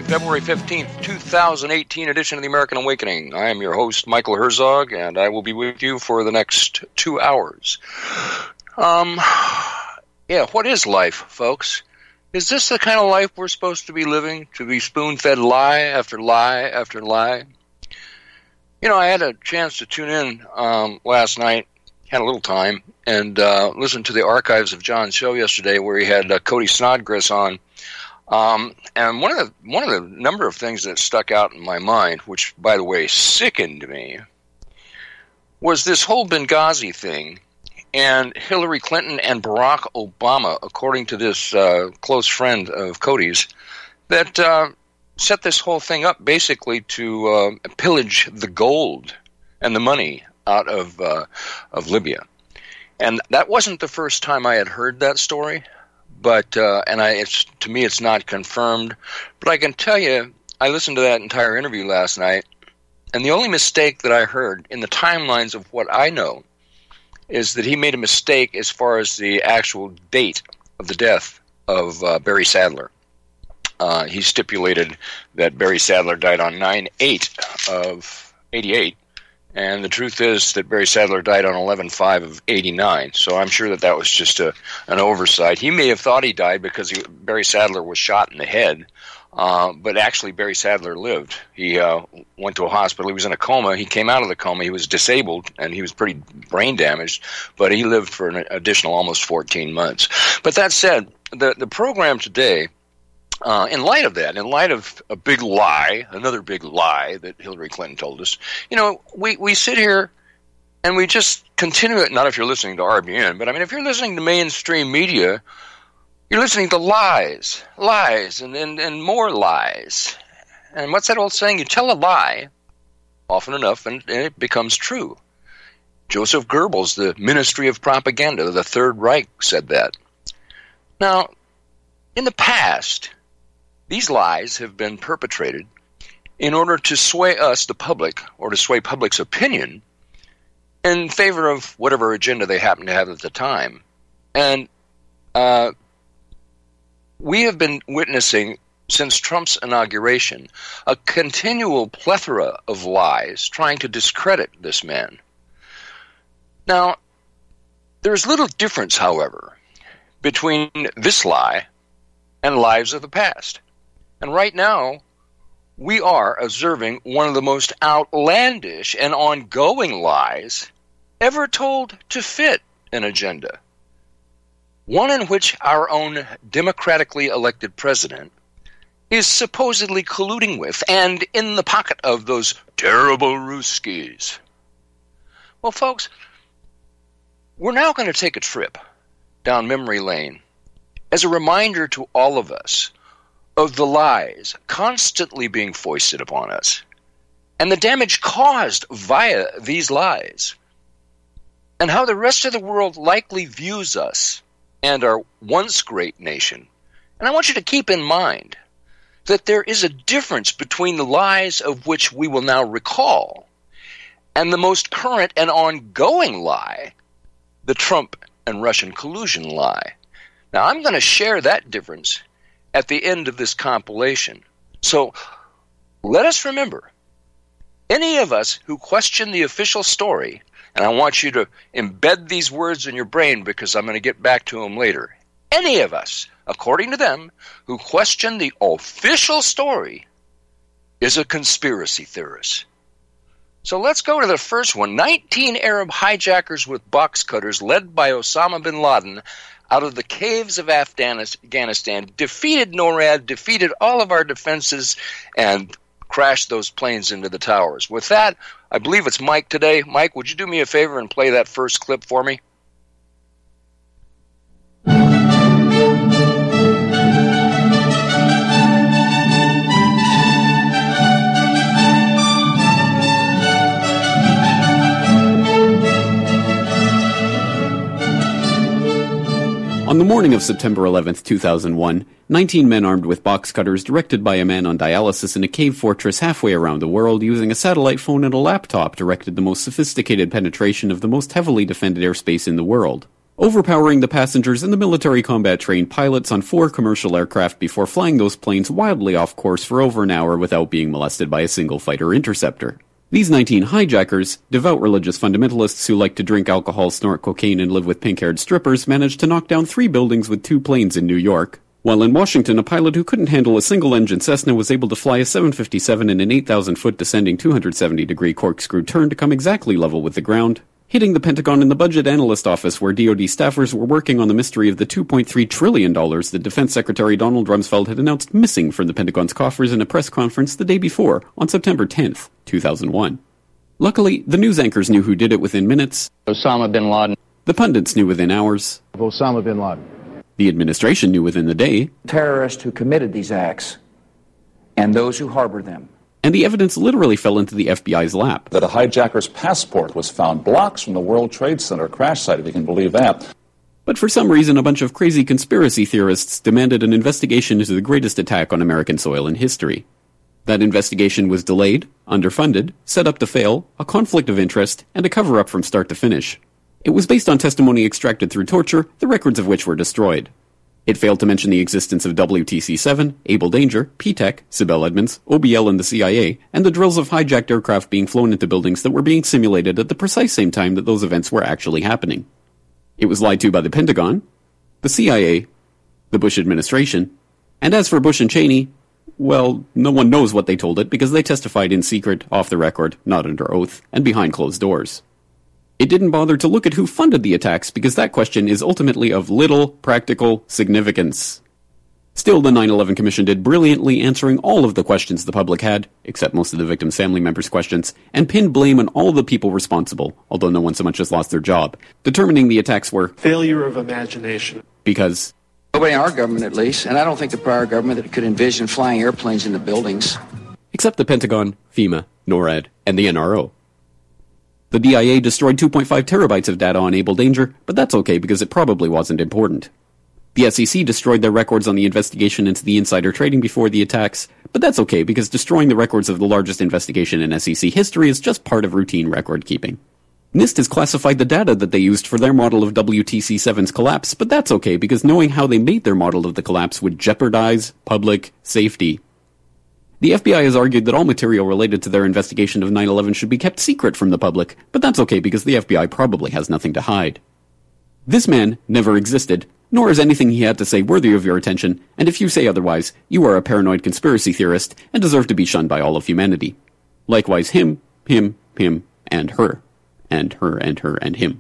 February 15th, 2018 edition of the American Awakening. I am your host, Michael Herzog, and I will be with you for the next 2 hours. What is life, folks? Is this the kind of life we're supposed to be living? To be spoon-fed lie after lie after lie? You know, I had a chance to tune in last night, had a little time, and listen to the archives of John's show yesterday where he had Cody Snodgrass on. And one of the number of things that stuck out in my mind, which, by the way, sickened me, was this whole Benghazi thing and Hillary Clinton and Barack Obama, according to this close friend of Cody's, that set this whole thing up basically to pillage the gold and the money out of Libya. And that wasn't the first time I had heard that story. But to me, it's not confirmed. But I can tell you, I listened to that entire interview last night, and the only mistake that I heard in the timelines of what I know is that he made a mistake as far as the actual date of the death of Barry Sadler. He stipulated that Barry Sadler died on 9/8 of 88. And the truth is that Barry Sadler died on 11/5 of 89. So I'm sure that was just an oversight. He may have thought he died because Barry Sadler was shot in the head. But actually, Barry Sadler lived. He went to a hospital. He was in a coma. He came out of the coma. He was disabled, and he was pretty brain damaged. But he lived for an additional almost 14 months. But that said, the program today, in light of that, in light of a big lie, another big lie that Hillary Clinton told us, you know, we sit here and we just continue it. Not if you're listening to RBN, but I mean, if you're listening to mainstream media, you're listening to lies, and more lies. And what's that old saying? You tell a lie often enough and it becomes true. Joseph Goebbels, the Ministry of Propaganda, the Third Reich, said that. Now, in the past, these lies have been perpetrated in order to sway us, the public, or to sway public's opinion in favor of whatever agenda they happen to have at the time. And we have been witnessing, since Trump's inauguration, a continual plethora of lies trying to discredit this man. Now, there's little difference, however, between this lie and lies of the past. And right now, we are observing one of the most outlandish and ongoing lies ever told to fit an agenda. One in which our own democratically elected president is supposedly colluding with and in the pocket of those terrible Ruskies. Well, folks, we're now going to take a trip down memory lane as a reminder to all of us of the lies constantly being foisted upon us, and the damage caused via these lies, and how the rest of the world likely views us and our once great nation. And I want you to keep in mind that there is a difference between the lies of which we will now recall and the most current and ongoing lie, the Trump and Russian collusion lie. Now, I'm going to share that difference at the end of this compilation. So let us remember, any of us who question the official story, and I want you to embed these words in your brain because I'm going to get back to them later. Any of us, according to them, who question the official story is a conspiracy theorist. So let's go to the first one. 19 Arab hijackers with box cutters led by Osama bin Laden out of the caves of Afghanistan, defeated NORAD, defeated all of our defenses, and crashed those planes into the towers. With that, I believe it's Mike today. Mike, would you do me a favor and play that first clip for me? On the morning of September 11th, 2001, 19 men armed with box cutters, directed by a man on dialysis in a cave fortress halfway around the world using a satellite phone and a laptop, directed the most sophisticated penetration of the most heavily defended airspace in the world. overpowering the passengers and the military combat-trained pilots on 4 commercial aircraft before flying those planes wildly off course for over an hour without being molested by a single fighter interceptor. These 19 hijackers, devout religious fundamentalists who like to drink alcohol, snort cocaine, and live with pink-haired strippers, managed to knock down 3 buildings with 2 planes in New York, while in Washington, a pilot who couldn't handle a single-engine Cessna was able to fly a 757 in an 8,000-foot descending 270-degree corkscrew turn to come exactly level with the ground, hitting the Pentagon in the budget analyst office where DoD staffers were working on the mystery of the $2.3 trillion that Defense Secretary Donald Rumsfeld had announced missing from the Pentagon's coffers in a press conference the day before, on September 10th, 2001. Luckily, the news anchors knew who did it within minutes. Osama bin Laden. The pundits knew within hours. Osama bin Laden. The administration knew within the day. Terrorists who committed these acts and those who harbored them. And the evidence literally fell into the FBI's lap. That a hijacker's passport was found blocks from the World Trade Center crash site, if you can believe that. But for some reason, a bunch of crazy conspiracy theorists demanded an investigation into the greatest attack on American soil in history. That investigation was delayed, underfunded, set up to fail, a conflict of interest, and a cover-up from start to finish. It was based on testimony extracted through torture, the records of which were destroyed. It failed to mention the existence of WTC-7, Able Danger, P-TECH, Sibel Edmonds, OBL and the CIA, and the drills of hijacked aircraft being flown into buildings that were being simulated at the precise same time that those events were actually happening. It was lied to by the Pentagon, the CIA, the Bush administration, and as for Bush and Cheney, well, no one knows what they told it because they testified in secret, off the record, not under oath, and behind closed doors. It didn't bother to look at who funded the attacks because that question is ultimately of little practical significance. Still, the 9/11 Commission did brilliantly answering all of the questions the public had, except most of the victims' family members' questions, and pinned blame on all the people responsible, although no one so much as lost their job, determining the attacks were failure of imagination. Because nobody in our government, at least, and I don't think the prior government that could envision flying airplanes into buildings. Except the Pentagon, FEMA, NORAD, and the NRO. The DIA destroyed 2.5 terabytes of data on Able Danger, but that's okay because it probably wasn't important. The SEC destroyed their records on the investigation into the insider trading before the attacks, but that's okay because destroying the records of the largest investigation in SEC history is just part of routine record keeping. NIST has classified the data that they used for their model of WTC-7's collapse, but that's okay because knowing how they made their model of the collapse would jeopardize public safety. The FBI has argued that all material related to their investigation of 9/11 should be kept secret from the public, but that's okay because the FBI probably has nothing to hide. This man never existed, nor is anything he had to say worthy of your attention, and if you say otherwise, you are a paranoid conspiracy theorist and deserve to be shunned by all of humanity. Likewise him, and her. And her, and her, and him.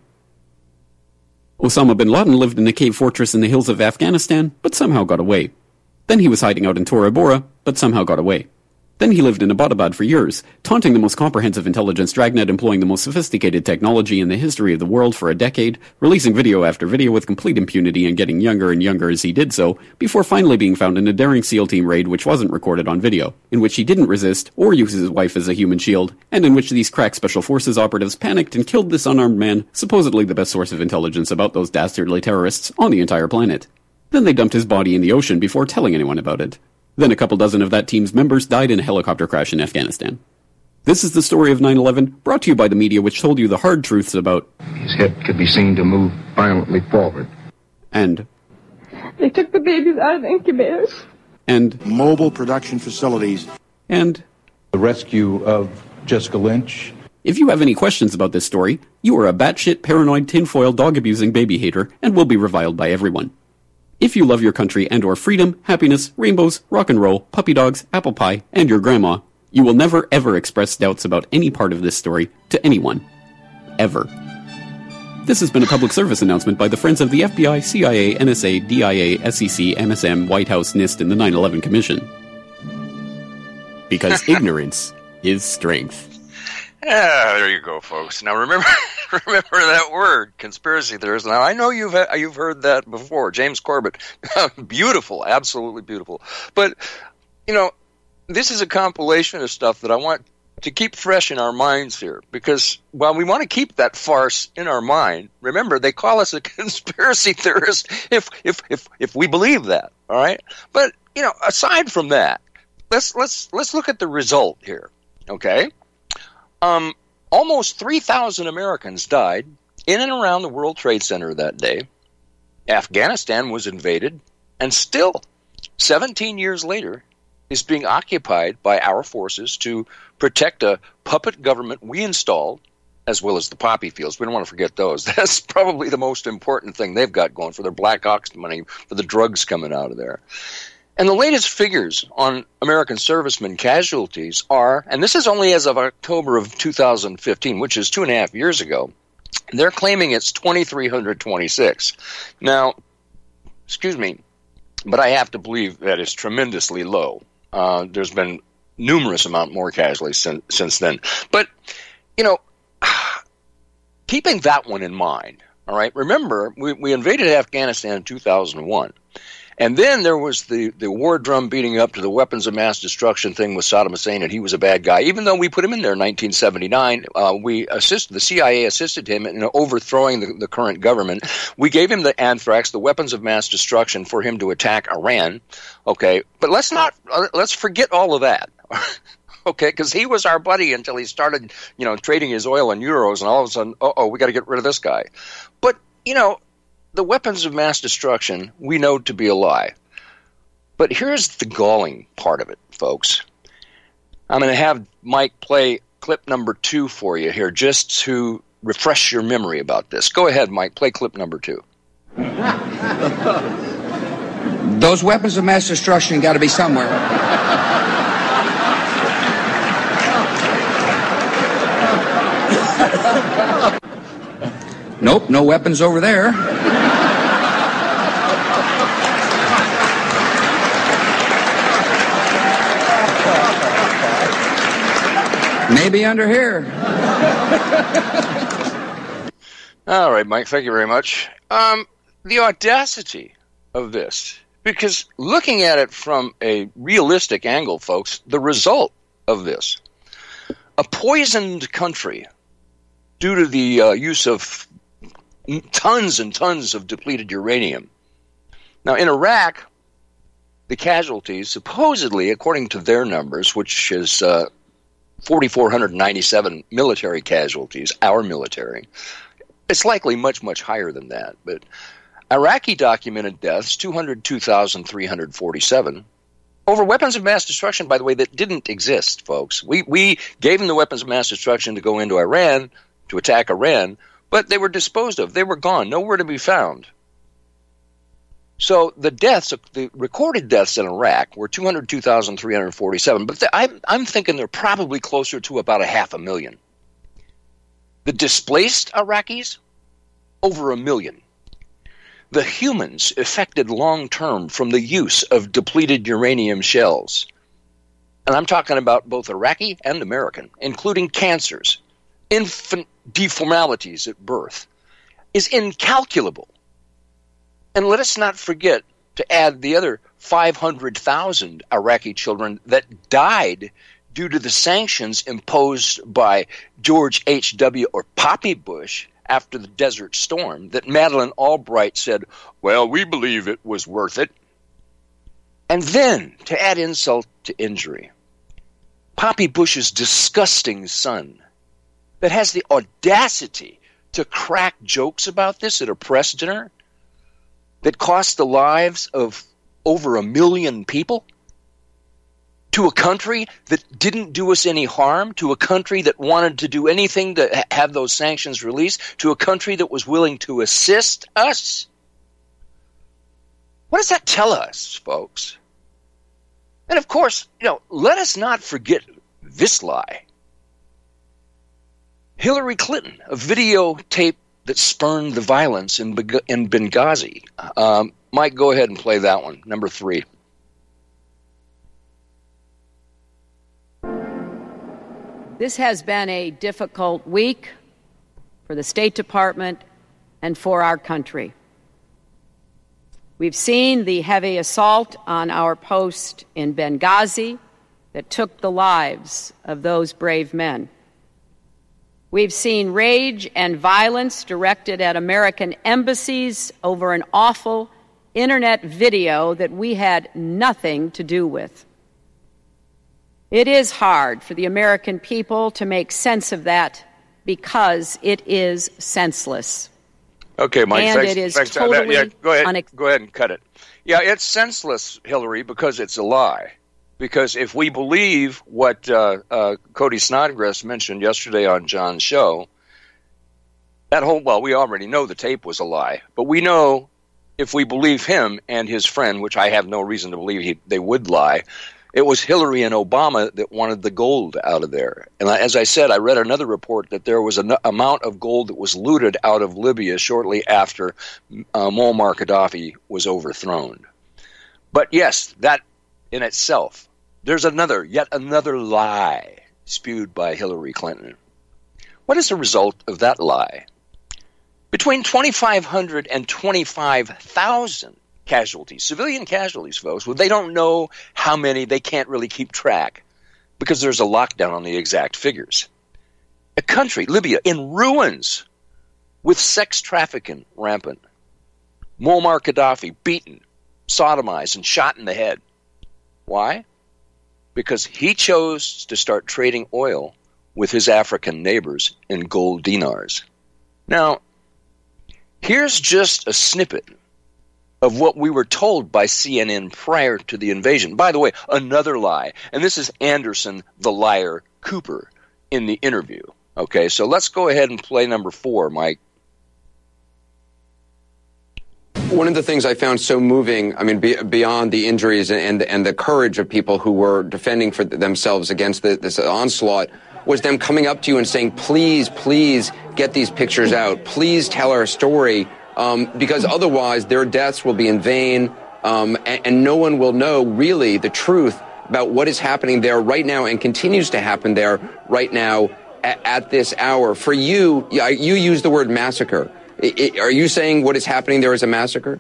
Osama bin Laden lived in a cave fortress in the hills of Afghanistan, but somehow got away. Then he was hiding out in Tora Bora, but somehow got away. Then he lived in Abbottabad for years, taunting the most comprehensive intelligence dragnet employing the most sophisticated technology in the history of the world for a decade, releasing video after video with complete impunity and getting younger and younger as he did so, before finally being found in a daring SEAL team raid which wasn't recorded on video, in which he didn't resist or use his wife as a human shield, and in which these crack special forces operatives panicked and killed this unarmed man, supposedly the best source of intelligence about those dastardly terrorists on the entire planet. Then they dumped his body in the ocean before telling anyone about it. Then a couple dozen of that team's members died in a helicopter crash in Afghanistan. This is the story of 9/11, brought to you by the media which told you the hard truths about... His head could be seen to move violently forward. And... They took the babies out of the incubators. And... Mobile production facilities. And... The rescue of Jessica Lynch. If you have any questions about this story, you are a batshit, paranoid, tinfoil, dog-abusing baby hater and will be reviled by everyone. If you love your country and or freedom, happiness, rainbows, rock and roll, puppy dogs, apple pie, and your grandma, you will never ever express doubts about any part of this story to anyone. Ever. This has been a public service announcement by the Friends of the FBI, CIA, NSA, DIA, SEC, MSM, White House, NIST, and the 9/11 Commission. Because ignorance is strength. Yeah, there you go, folks. Now remember that word, conspiracy theorist. Now I know you've heard that before. James Corbett, beautiful, absolutely beautiful. But this is a compilation of stuff that I want to keep fresh in our minds here, because while we want to keep that farce in our mind, remember they call us a conspiracy theorist if we believe that. All right, but aside from that, let's look at the result here. Okay. Almost 3,000 Americans died in and around the World Trade Center that day. Afghanistan was invaded, and still, 17 years later, is being occupied by our forces to protect a puppet government we installed, as well as the poppy fields. We don't want to forget those. That's probably the most important thing they've got going for their Black Ops money, for the drugs coming out of there. And the latest figures on American servicemen casualties are, and this is only as of October of 2015, which is 2.5 years ago, they're claiming it's 2,326. Now, excuse me, but I have to believe that is tremendously low. There's been numerous amount more casualties since then. But, you know, keeping that one in mind, all right, remember, we invaded Afghanistan in 2001. And then there was the war drum beating up to the weapons of mass destruction thing with Saddam Hussein, and he was a bad guy. Even though we put him in there in 1979, the CIA assisted him in overthrowing the current government. We gave him the anthrax, the weapons of mass destruction, for him to attack Iran. Okay, but let's forget all of that. Okay, because he was our buddy until he started, trading his oil in euros, and all of a sudden, we got to get rid of this guy. But, the weapons of mass destruction we know to be a lie. But here's the galling part of it, folks. I'm going to have Mike play clip number 2 for you here just to refresh your memory about this. Go ahead, Mike. Play clip number 2. Those weapons of mass destruction got to be somewhere. Nope, no weapons over there. Maybe under here. All right, Mike, thank you very much. The audacity of this, because looking at it from a realistic angle, folks, the result of this, a poisoned country due to the use of tons and tons of depleted uranium. Now, in Iraq, the casualties, supposedly, according to their numbers, which is 4,497 military casualties, our military. It's likely much, much higher than that. But Iraqi documented deaths, 202,347, over weapons of mass destruction, by the way, that didn't exist, folks. We gave them the weapons of mass destruction to go into Iran, to attack Iran, but they were disposed of. They were gone, nowhere to be found. So the deaths, the recorded deaths in Iraq were 202,347, but I'm thinking they're probably closer to about 500,000. The displaced Iraqis, over 1 million. The humans affected long-term from the use of depleted uranium shells, and I'm talking about both Iraqi and American, including cancers, infant deformalities at birth, is incalculable. And let us not forget to add the other 500,000 Iraqi children that died due to the sanctions imposed by George H.W. or Poppy Bush after the Desert Storm, that Madeleine Albright said, well, we believe it was worth it. And then, to add insult to injury, Poppy Bush's disgusting son that has the audacity to crack jokes about this at a press dinner that cost the lives of over 1 million people, to a country that didn't do us any harm, to a country that wanted to do anything to have those sanctions released, to a country that was willing to assist us. What does that tell us, folks? And of course, let us not forget this lie. Hillary Clinton, a videotape that spurned the violence in Benghazi. Mike, go ahead and play that one, number 3. This has been a difficult week for the State Department and for our country. We've seen the heavy assault on our post in Benghazi that took the lives of those brave men. We've seen rage and violence directed at American embassies over an awful internet video that we had nothing to do with. It is hard for the American people to make sense of that because it is senseless. Okay, Mike. And thanks, it is thanks. totally go ahead and cut it. Yeah, it's senseless, Hillary, because it's a lie. Because if we believe what Cody Snodgrass mentioned yesterday on John's show, we already know the tape was a lie. But we know if we believe him and his friend, which I have no reason to believe they would lie, it was Hillary and Obama that wanted the gold out of there. And as I said, I read another report that there was an amount of gold that was looted out of Libya shortly after Muammar Gaddafi was overthrown. But yes, that in itself, there's yet another lie spewed by Hillary Clinton. What is the result of that lie? Between 2,500 and 25,000 casualties, civilian casualties, folks. Well, they don't know how many. They can't really keep track because there's a lockdown on the exact figures. A country, Libya, in ruins with sex trafficking rampant. Muammar Gaddafi beaten, sodomized, and shot in the head. Why? Because he chose to start trading oil with his African neighbors in gold dinars. Now, here's just a snippet of what we were told by CNN prior to the invasion. By the way, another lie. And this is Anderson, the liar, Cooper in the interview. Okay, so let's go ahead and play number 4, Mike. One of the things I found so moving, I mean, beyond the injuries and the courage of people who were defending for themselves against this onslaught, was them coming up to you and saying, please, please get these pictures out. Please tell our story. Because otherwise their deaths will be in vain, and no one will know really the truth about what is happening there right now and continues to happen there right now at this hour. For you, you use the word massacre. Are you saying what is happening there is a massacre?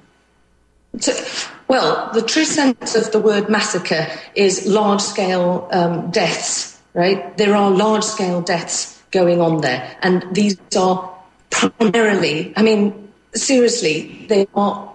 Well, the true sense of the word massacre is large-scale deaths, right? There are large-scale deaths going on there, and these are primarily, seriously, they are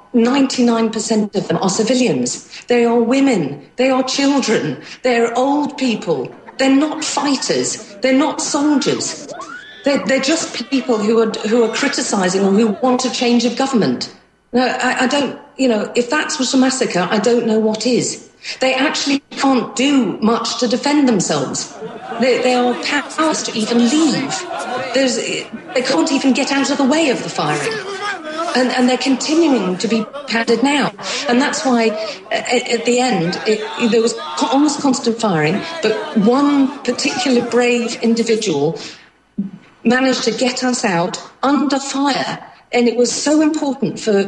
99% of them are civilians. They are women. They are children. They're old people. They're not fighters. They're not soldiers. They're just people who are criticising or who want a change of government. No, I don't. If that's what a massacre, I don't know what is. They actually can't do much to defend themselves. They are powerless to even leave. They can't even get out of the way of the firing. And they're continuing to be pounded now. And that's why, at the end, there was almost constant firing, but one particular brave individual managed to get us out under fire. And it was so important for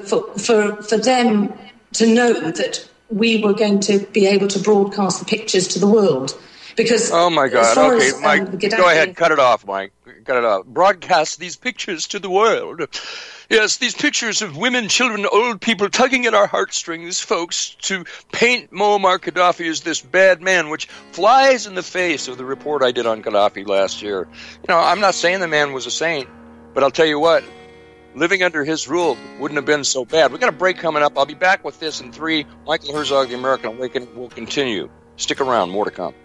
them to know that we were going to be able to broadcast the pictures to the world. Because oh my God! Okay, Mike, go ahead. Cut it off, Mike. Cut it off. Broadcast these pictures to the world. Yes, these pictures of women, children, old people tugging at our heartstrings, folks, to paint Muammar Gaddafi as this bad man, which flies in the face of the report I did on Gaddafi last year. I'm not saying the man was a saint, but I'll tell you what, living under his rule wouldn't have been so bad. We've got a break coming up. I'll be back with this in 3. Michael Herzog, the American Awakening, will continue. Stick around. More to come.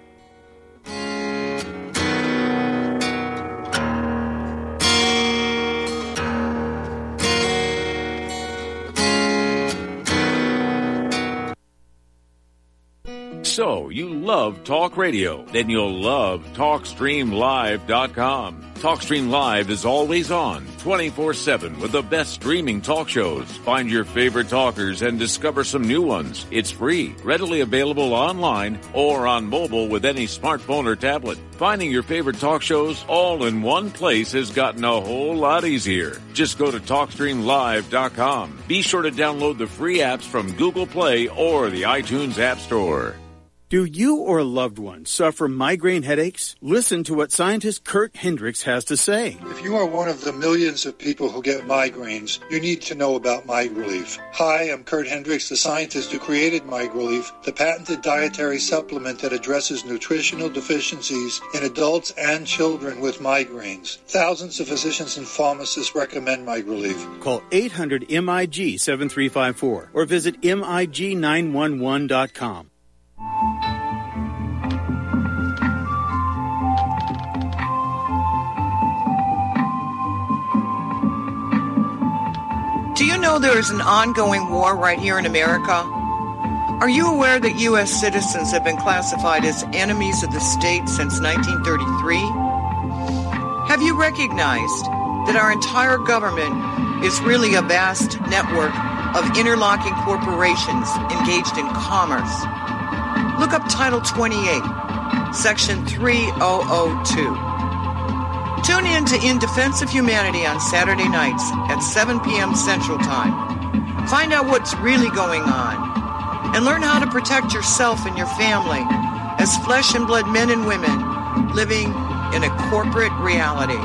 So, you love talk radio? Then you'll love TalkStreamLive.com. TalkStream Live is always on, 24/7 with the best streaming talk shows. Find your favorite talkers and discover some new ones. It's free, readily available online or on mobile with any smartphone or tablet. Finding your favorite talk shows all in one place has gotten a whole lot easier. Just go to TalkStreamLive.com. Be sure to download the free apps from Google Play or the iTunes App Store. Do you or a loved one suffer migraine headaches? Listen to what scientist Kurt Hendricks has to say. If you are one of the millions of people who get migraines, you need to know about MigRelief. Hi, I'm Kurt Hendricks, the scientist who created MigRelief, the patented dietary supplement that addresses nutritional deficiencies in adults and children with migraines. Thousands of physicians and pharmacists recommend MigRelief. Call 800-MIG-7354 or visit MIG911.com. know there is an ongoing war right here in America? Are you aware that U.S. citizens have been classified as enemies of the state since 1933? Have you recognized that our entire government is really a vast network of interlocking corporations engaged in commerce? Look up Title 28, Section 3002. Tune in to In Defense of Humanity on Saturday nights at 7 p.m. Central Time. Find out what's really going on and learn how to protect yourself and your family as flesh and blood men and women living in a corporate reality.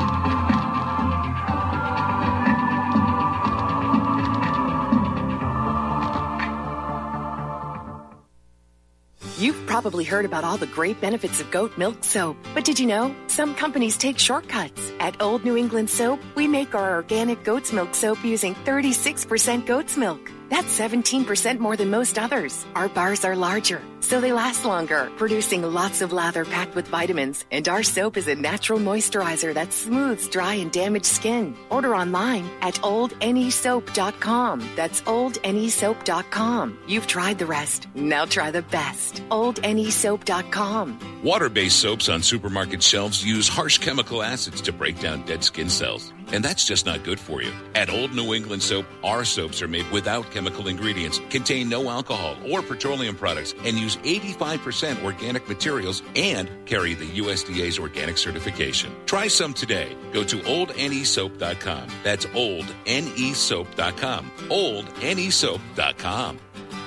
You've probably heard about all the great benefits of goat milk soap. But did you know some companies take shortcuts? At Old New England Soap, we make our organic goat's milk soap using 36% goat's milk. That's 17% more than most others. Our bars are larger, so they last longer, producing lots of lather packed with vitamins. And our soap is a natural moisturizer that smooths dry and damaged skin. Order online at oldnesoap.com. That's oldnesoap.com. You've tried the rest. Now try the best. oldnesoap.com. Water-based soaps on supermarket shelves use harsh chemical acids to break down dead skin cells. And that's just not good for you. At Old New England Soap, our soaps are made without chemical ingredients, contain no alcohol or petroleum products, and use 85% organic materials and carry the USDA's organic certification. Try some today. Go to oldnesoap.com. That's oldnesoap.com. oldnesoap.com.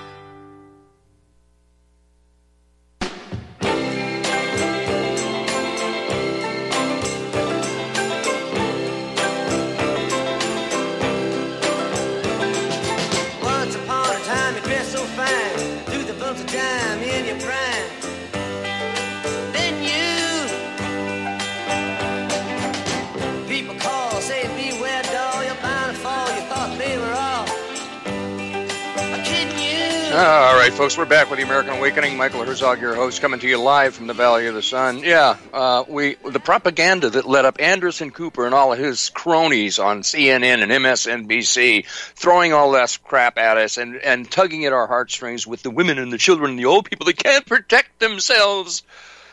All right, folks, we're back with the American Awakening. Michael Herzog, your host, coming to you live from the Valley of the Sun. The propaganda that led up Anderson Cooper and all of his cronies on CNN and MSNBC, throwing all that crap at us and tugging at our heartstrings with the women and the children and the old people that can't protect themselves.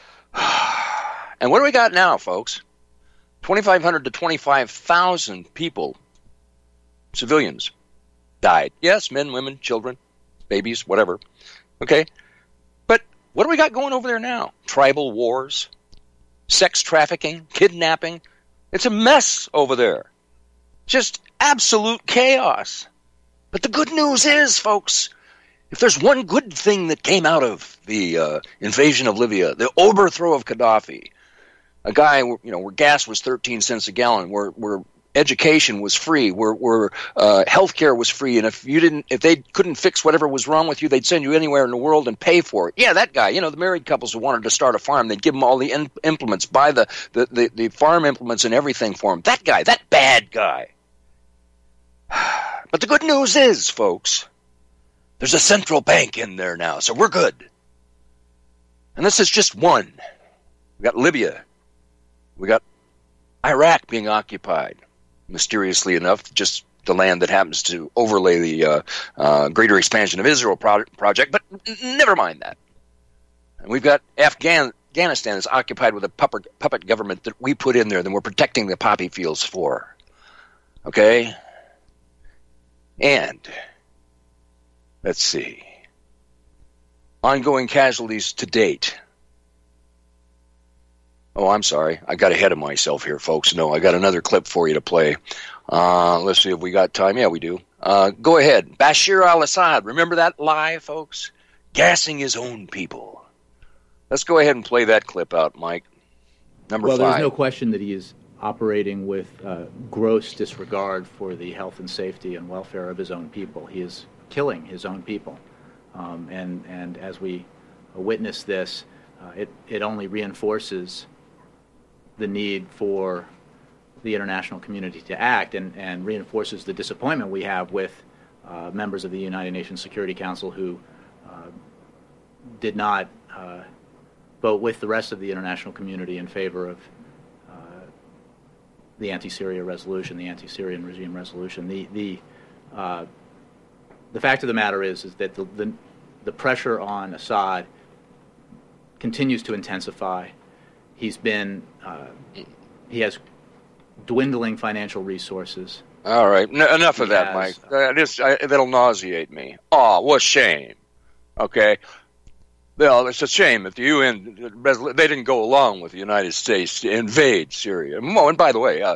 And what do we got now, folks? 2,500 to 25,000 people, civilians, died. Yes, men, women, children, babies, whatever. Okay? But what do we got going over there now? Tribal wars, sex trafficking, kidnapping. It's a mess over there. Just absolute chaos. But the good news is, folks, if there's one good thing that came out of the invasion of Libya, the overthrow of Gaddafi, a guy, where gas was 13 cents a gallon, where education was free, where healthcare was free, and if they couldn't fix whatever was wrong with you, they'd send you anywhere in the world and pay for it. Yeah, that guy. The married couples who wanted to start a farm, they'd give them all the implements, buy the farm implements and everything for them. That guy, that bad guy. But the good news is, folks, there's a central bank in there now, so we're good. And this is just one. We got Libya. We got Iraq being occupied. Mysteriously enough, just the land that happens to overlay the Greater Expansion of Israel project, but never mind that. And we've got Afghanistan is occupied with a puppet government that we put in there, that we're protecting the poppy fields for. Okay? And, let's see, ongoing casualties to date. Oh, I'm sorry. I got ahead of myself here, folks. No, I got another clip for you to play. Let's see if we got time. Yeah, we do. Go ahead. Bashir al-Assad. Remember that lie, folks? Gassing his own people. Let's go ahead and play that clip out, Mike. Number 5. Well, there's no question that he is operating with gross disregard for the health and safety and welfare of his own people. He is killing his own people. And as we witness this, it only reinforces the need for the international community to act and reinforces the disappointment we have with members of the United Nations Security Council who did not vote with the rest of the international community in favor of the anti-Syria resolution, the anti-Syrian regime resolution. The the fact of the matter is that the pressure on Assad continues to intensify. He has dwindling financial resources. All right, enough of that, Mike. That'll nauseate me. Oh, what a shame. Okay. Well, it's a shame that the UN, they didn't go along with the United States to invade Syria. Oh, and by the way,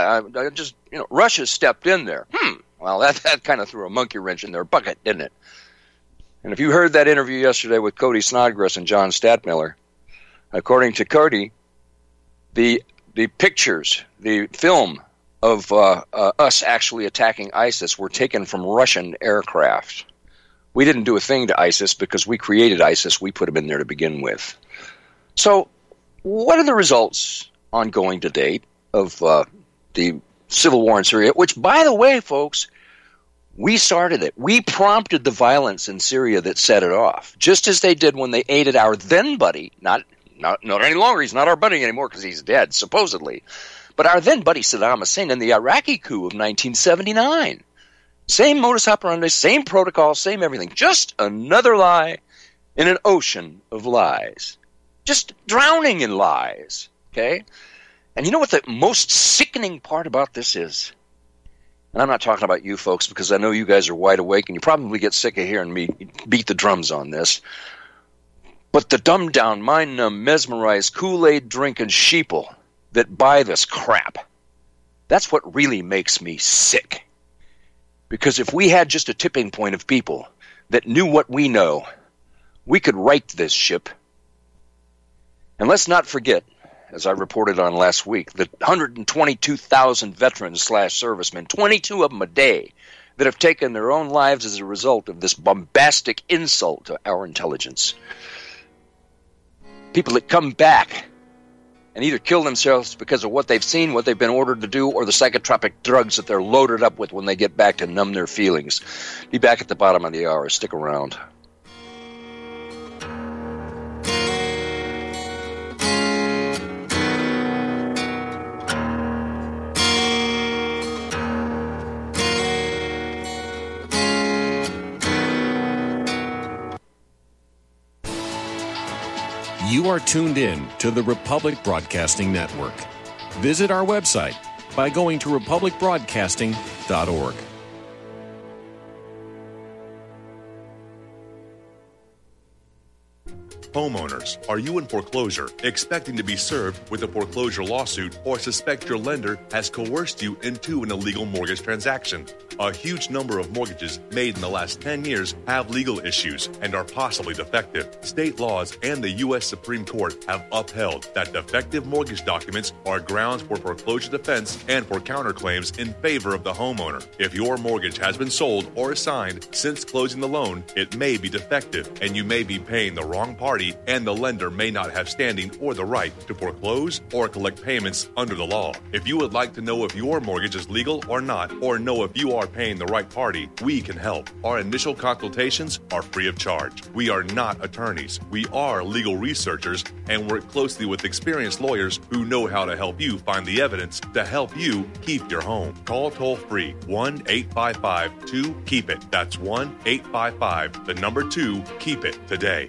Russia stepped in there. Well, that kind of threw a monkey wrench in their bucket, didn't it? And if you heard that interview yesterday with Cody Snodgrass and John Stadtmiller, according to Cody, the pictures, the film of us actually attacking ISIS were taken from Russian aircraft. We didn't do a thing to ISIS because we created ISIS. We put them in there to begin with. So what are the results ongoing to date of the civil war in Syria, which, by the way, folks, we started it. We prompted the violence in Syria that set it off, just as they did when they aided our then buddy, not any longer, he's not our buddy anymore because he's dead, supposedly, but our then buddy Saddam Hussein in the Iraqi coup of 1979. Same modus operandi, same protocol, same everything. Just another lie in an ocean of lies. Just drowning in lies, okay? And you know what the most sickening part about this is? And I'm not talking about you folks because I know you guys are wide awake and you probably get sick of hearing me beat the drums on this. But the dumbed-down, mind-numb, mesmerized, Kool-Aid drinking sheeple that buy this crap, that's what really makes me sick. Because if we had just a tipping point of people that knew what we know, we could right this ship. And let's not forget, as I reported on last week, the 122,000 veterans/servicemen, 22 of them a day, that have taken their own lives as a result of this bombastic insult to our intelligence. People that come back and either kill themselves because of what they've seen, what they've been ordered to do, or the psychotropic drugs that they're loaded up with when they get back to numb their feelings. Be back at the bottom of the hour. Stick around. You are tuned in to the Republic Broadcasting Network. Visit our website by going to republicbroadcasting.org. Homeowners, are you in foreclosure, expecting to be served with a foreclosure lawsuit, or suspect your lender has coerced you into an illegal mortgage transaction? A huge number of mortgages made in the last 10 years have legal issues and are possibly defective. State laws and the U.S. Supreme Court have upheld that defective mortgage documents are grounds for foreclosure defense and for counterclaims in favor of the homeowner. If your mortgage has been sold or assigned since closing the loan, it may be defective and you may be paying the wrong party, and the lender may not have standing or the right to foreclose or collect payments under the law. If you would like to know if your mortgage is legal or not, or know if you are paying the right party, we can help. Our initial consultations are free of charge. We are not attorneys. We are legal researchers and work closely with experienced lawyers who know how to help you find the evidence to help you keep your home. Call toll-free 1-855-2-KEEP-IT. That's 1-855-2-KEEP-IT today.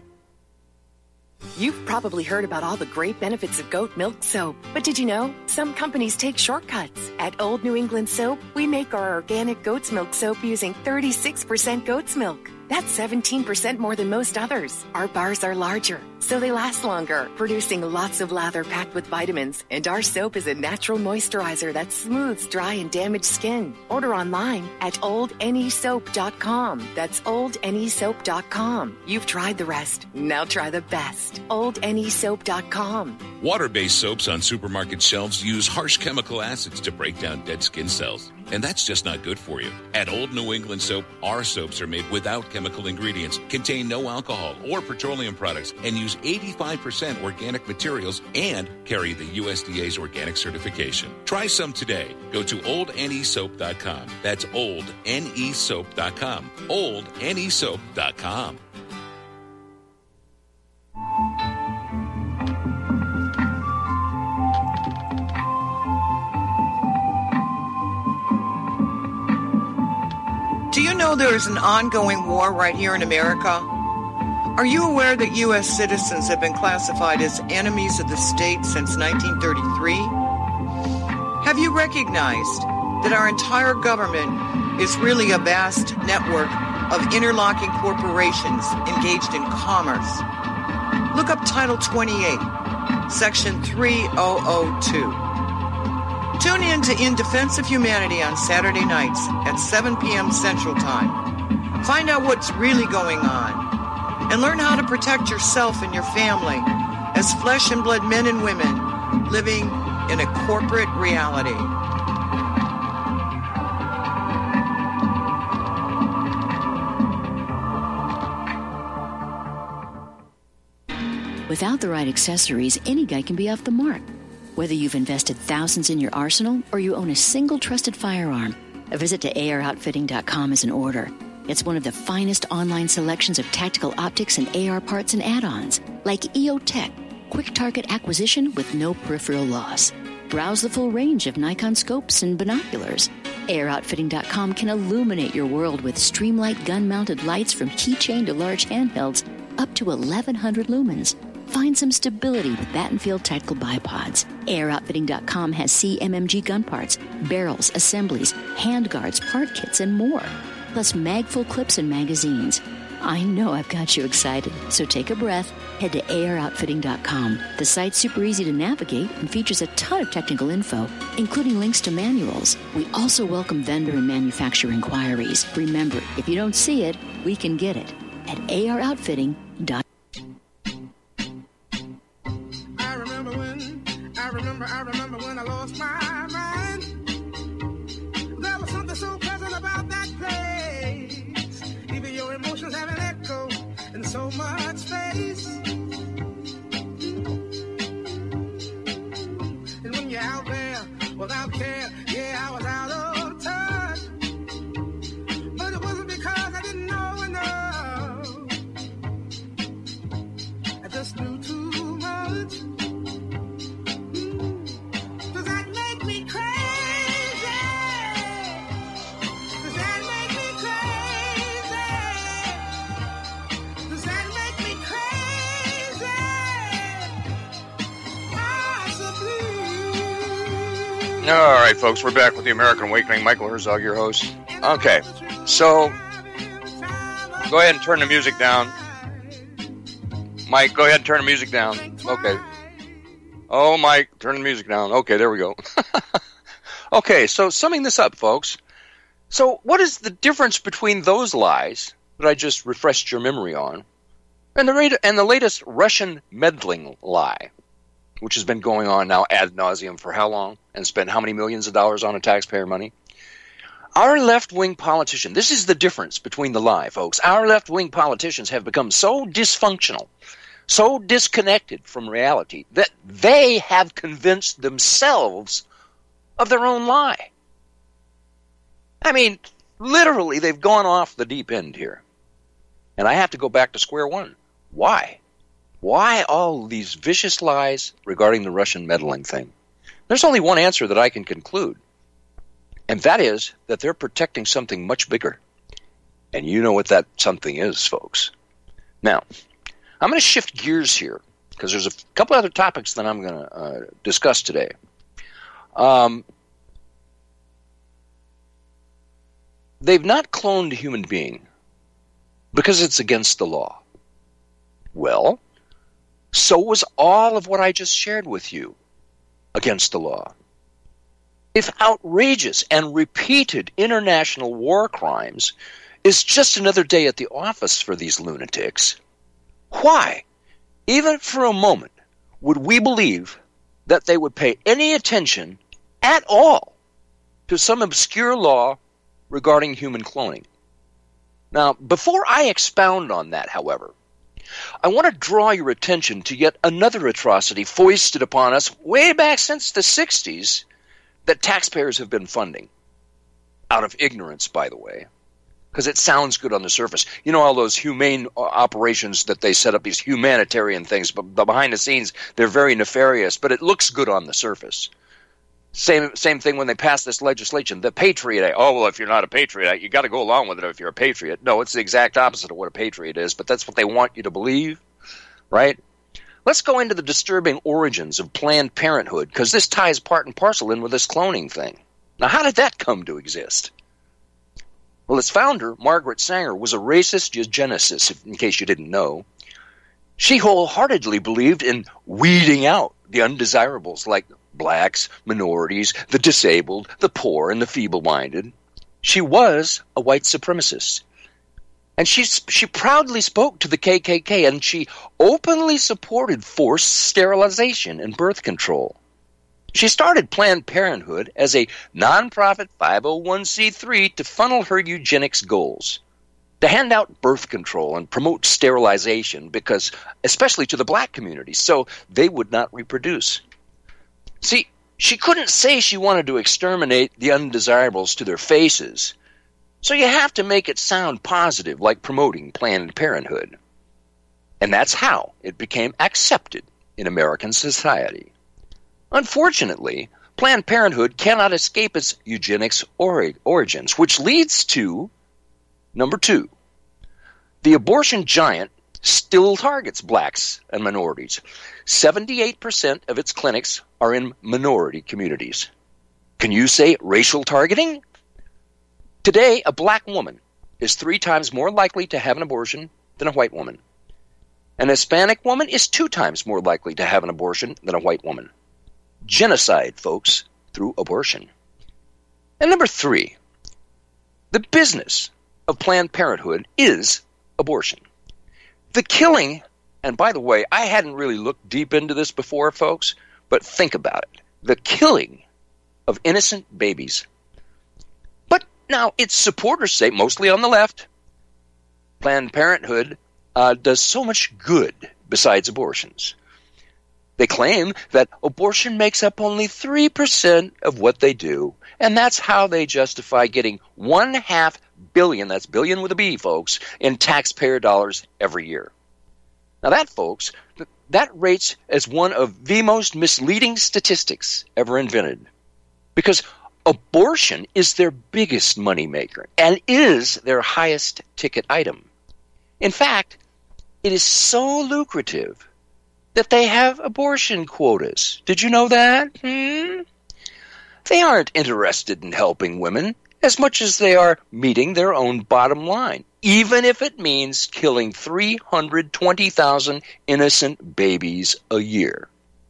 You've probably heard about all the great benefits of goat milk soap, but did you know some companies take shortcuts? At Old New England Soap, we make our organic goat's milk soap using 36% goat's milk. That's 17% more than most others. Our bars are larger, so they last longer, producing lots of lather packed with vitamins. And our soap is a natural moisturizer that smooths dry and damaged skin. Order online at oldnesoap.com. That's oldnesoap.com. You've tried the rest. Now try the best. oldnesoap.com. Water-based soaps on supermarket shelves use harsh chemical acids to break down dead skin cells. And that's just not good for you. At Old New England Soap, our soaps are made without chemical ingredients, contain no alcohol or petroleum products, and use 85% organic materials and carry the USDA's organic certification. Try some today. Go to oldnesoap.com. That's oldnesoap.com. oldnesoap.com. know there is an ongoing war right here in America? Are you aware that U.S. citizens have been classified as enemies of the state since 1933? Have you recognized that our entire government is really a vast network of interlocking corporations engaged in commerce? Look up Title 28, Section 3002. Tune in to In Defense of Humanity on Saturday nights at 7 p.m. Central Time. Find out what's really going on and learn how to protect yourself and your family as flesh and blood men and women living in a corporate reality. Without the right accessories, any guy can be off the mark. Whether you've invested thousands in your arsenal or you own a single trusted firearm, a visit to AROutfitting.com is in order. It's one of the finest online selections of tactical optics and AR parts and add-ons, like EOTech, quick target acquisition with no peripheral loss. Browse the full range of Nikon scopes and binoculars. AROutfitting.com can illuminate your world with Streamlight gun-mounted lights from keychain to large handhelds up to 1,100 lumens. Find some stability with Battenfield Tactical Bipods. AirOutfitting.com has CMMG gun parts, barrels, assemblies, handguards, part kits, and more. Plus mag-full clips and magazines. I know I've got you excited, so take a breath. Head to AirOutfitting.com. The site's super easy to navigate and features a ton of technical info, including links to manuals. We also welcome vendor and manufacturer inquiries. Remember, if you don't see it, we can get it at AirOutfitting.com. I remember when I lost my mind. There was something so pleasant about that place. Even your emotions have an echo in so much space. And when you're out there without care, yeah, I was out of touch. But it wasn't because I didn't know enough. I just knew too much. All right, folks, we're back with the American Awakening. Michael Herzog, your host. Okay, so go ahead and turn the music down. Mike, go ahead and turn the music down. Okay. Oh, Mike, turn the music down. Okay, there we go. Okay, so summing this up, folks. So what is the difference between those lies that I just refreshed your memory on and the latest Russian meddling lie, which has been going on now ad nauseum for how long and spent how many millions of dollars on taxpayer money? Our left-wing politician, this is the difference between the lie, folks. Our left-wing politicians have become so dysfunctional, so disconnected from reality, that they have convinced themselves of their own lie. I mean, literally, they've gone off the deep end here. And I have to go back to square one. Why? Why all these vicious lies regarding the Russian meddling thing? There's only one answer that I can conclude, and that is that they're protecting something much bigger. And you know what that something is, folks. Now, I'm going to shift gears here, because there's a couple other topics that I'm going to discuss today. They've not cloned a human being because it's against the law. Well, so was all of what I just shared with you against the law. If outrageous and repeated international war crimes is just another day at the office for these lunatics, why, even for a moment, would we believe that they would pay any attention at all to some obscure law regarding human cloning? Now, before I expound on that, however, I want to draw your attention to yet another atrocity foisted upon us way back since the 60s that taxpayers have been funding. Out of ignorance, by the way, because it sounds good on the surface. You know, all those humane operations that they set up, these humanitarian things, but behind the scenes, they're very nefarious, but it looks good on the surface. Same thing when they passed this legislation, the Patriot Act. Oh, well, if you're not a Patriot, you got to go along with it if you're a patriot. No, it's the exact opposite of what a patriot is, but that's what they want you to believe, right? Let's go into the disturbing origins of Planned Parenthood, because this ties part and parcel in with this cloning thing. Now, how did that come to exist? Well, its founder, Margaret Sanger, was a racist eugenicist, in case you didn't know. She wholeheartedly believed in weeding out the undesirables like blacks, minorities, the disabled, the poor, and the feeble-minded. She was a white supremacist. And she proudly spoke to the KKK, and she openly supported forced sterilization and birth control. She started Planned Parenthood as a nonprofit 501c3 to funnel her eugenics goals, to hand out birth control and promote sterilization, because, especially to the black community, so they would not reproduce. See, she couldn't say she wanted to exterminate the undesirables to their faces, so you have to make it sound positive, like promoting Planned Parenthood. And that's how it became accepted in American society. Unfortunately, Planned Parenthood cannot escape its eugenics origins, which leads to number 2. The abortion giant still targets blacks and minorities. 78% of its clinics are in minority communities. Can you say racial targeting? Today, a black woman is 3 times more likely to have an abortion than a white woman. An Hispanic woman is 2 times more likely to have an abortion than a white woman. Genocide, folks, through abortion. And number 3, the business of Planned Parenthood is abortion. The killing, and by the way, I hadn't really looked deep into this before, folks, but think about it. The killing of innocent babies. But now its supporters say, mostly on the left, Planned Parenthood does so much good besides abortions. They claim that abortion makes up only 3% of what they do, and that's how they justify getting $1.5 billion, that's billion with a B, folks, in taxpayer dollars every year. Now that, folks, that rates as one of the most misleading statistics ever invented, because abortion is their biggest moneymaker and is their highest ticket item. In fact, it is so lucrative that they have abortion quotas. Did you know that? They aren't interested in helping women as much as they are meeting their own bottom line, even if it means killing 320,000 innocent babies a year.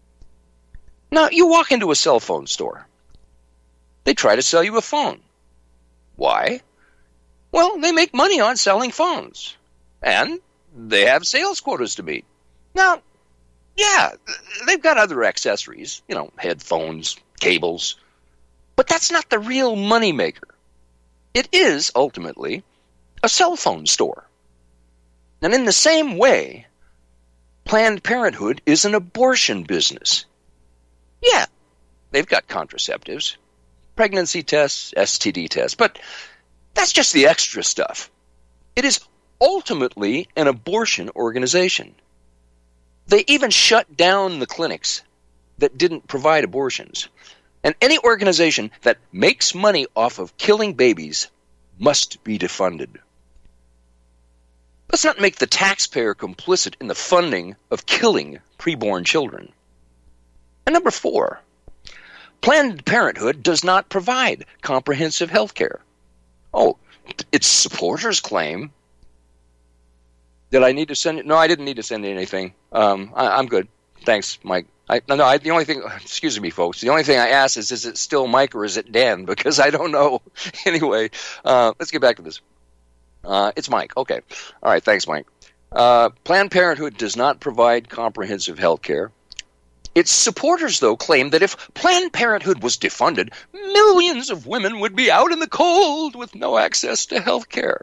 Now, you walk into a cell phone store. They try to sell you a phone. Why? Well, they make money on selling phones, and they have sales quotas to meet. Now, yeah, they've got other accessories, headphones, cables, but that's not the real moneymaker. It is, ultimately, a cell phone store. And in the same way, Planned Parenthood is an abortion business. Yeah, they've got contraceptives, pregnancy tests, STD tests, but that's just the extra stuff. It is ultimately an abortion organization. They even shut down the clinics that didn't provide abortions. And any organization that makes money off of killing babies must be defunded. Let's not make the taxpayer complicit in the funding of killing preborn children. And number 4, Planned Parenthood does not provide comprehensive health care. Oh, its supporters claim. Did I need to send it? No, I didn't need to send anything. I'm good. Thanks, Mike. The only thing, excuse me, folks, the only thing I ask is it still Mike or is it Dan? Because I don't know. Anyway, let's get back to this. It's Mike. Okay. All right. Thanks, Mike. Planned Parenthood does not provide comprehensive health care. Its supporters, though, claim that if Planned Parenthood was defunded, millions of women would be out in the cold with no access to health care.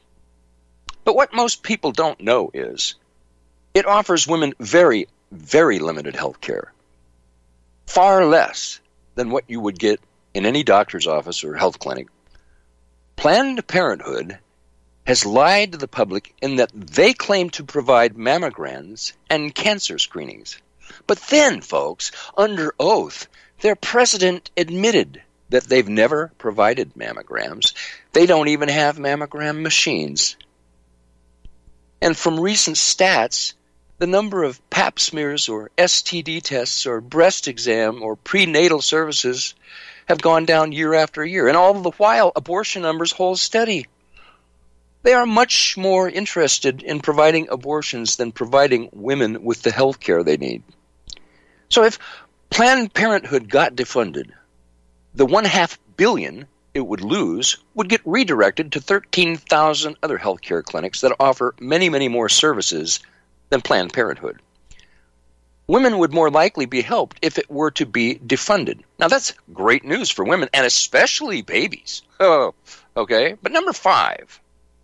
But what most people don't know is it offers women very, very limited health care, far less than what you would get in any doctor's office or health clinic. Planned Parenthood has lied to the public in that they claim to provide mammograms and cancer screenings. But then, folks, under oath, their president admitted that they've never provided mammograms. They don't even have mammogram machines. And from recent stats, the number of pap smears or STD tests or breast exam or prenatal services have gone down year after year. And all the while, abortion numbers hold steady. They are much more interested in providing abortions than providing women with the health care they need. So if Planned Parenthood got defunded, the $1.5 billion it would lose would get redirected to 13,000 other healthcare clinics that offer many, many more services than Planned Parenthood. Women would more likely be helped if it were to be defunded. Now, that's great news for women, and especially babies. Oh, okay. But number 5,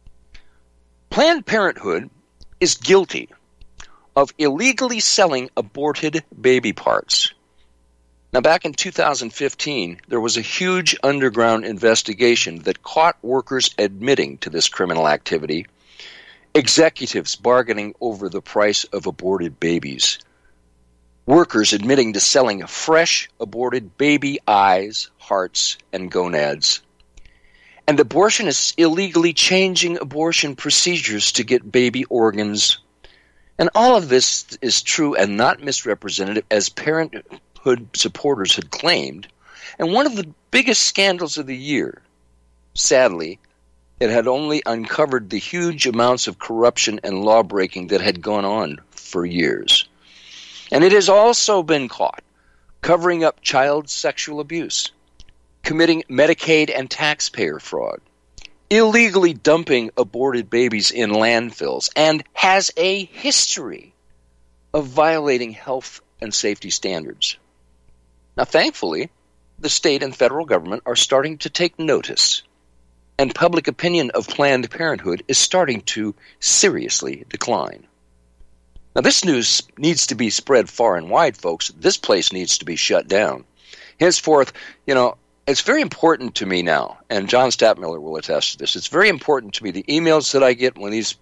Planned Parenthood is guilty of illegally selling aborted baby parts. Now, back in 2015, there was a huge underground investigation that caught workers admitting to this criminal activity, executives bargaining over the price of aborted babies, workers admitting to selling fresh aborted baby eyes, hearts, and gonads, and abortionists illegally changing abortion procedures to get baby organs. And all of this is true and not misrepresented, as Parenthood supporters had claimed. And one of the biggest scandals of the year, sadly, it had only uncovered the huge amounts of corruption and law-breaking that had gone on for years. And it has also been caught covering up child sexual abuse, committing Medicaid and taxpayer fraud, illegally dumping aborted babies in landfills, and has a history of violating health and safety standards. Now, thankfully, the state and federal government are starting to take notice, and public opinion of Planned Parenthood is starting to seriously decline. Now, this news needs to be spread far and wide, folks. This place needs to be shut down. Henceforth, it's very important to me now, and John Stadtmiller will attest to this. It's very important to me, the emails that I get when these